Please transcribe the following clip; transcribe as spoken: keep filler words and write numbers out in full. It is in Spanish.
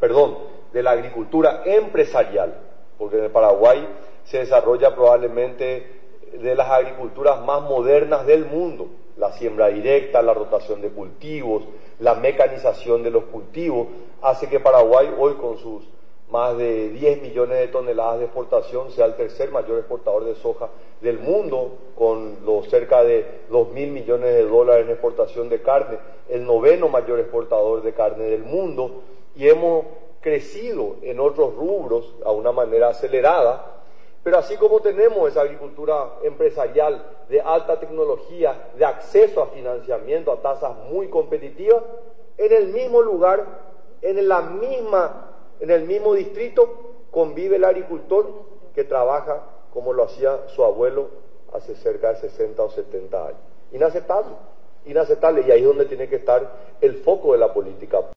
perdón, de la agricultura empresarial, porque en el Paraguay se desarrolla probablemente de las agriculturas más modernas del mundo, la siembra directa, la rotación de cultivos, la mecanización de los cultivos, hace que Paraguay hoy con sus más de diez millones de toneladas de exportación sea el tercer mayor exportador de soja del mundo, con los cerca de dos mil millones de dólares en exportación de carne, el noveno mayor exportador de carne del mundo, y hemos crecido en otros rubros a una manera acelerada. Pero así como tenemos esa agricultura empresarial de alta tecnología, de acceso a financiamiento a tasas muy competitivas, en el mismo lugar, en la misma, en el mismo distrito, convive el agricultor que trabaja como lo hacía su abuelo hace cerca de sesenta o setenta años. Inaceptable, inaceptable, y ahí es donde tiene que estar el foco de la política.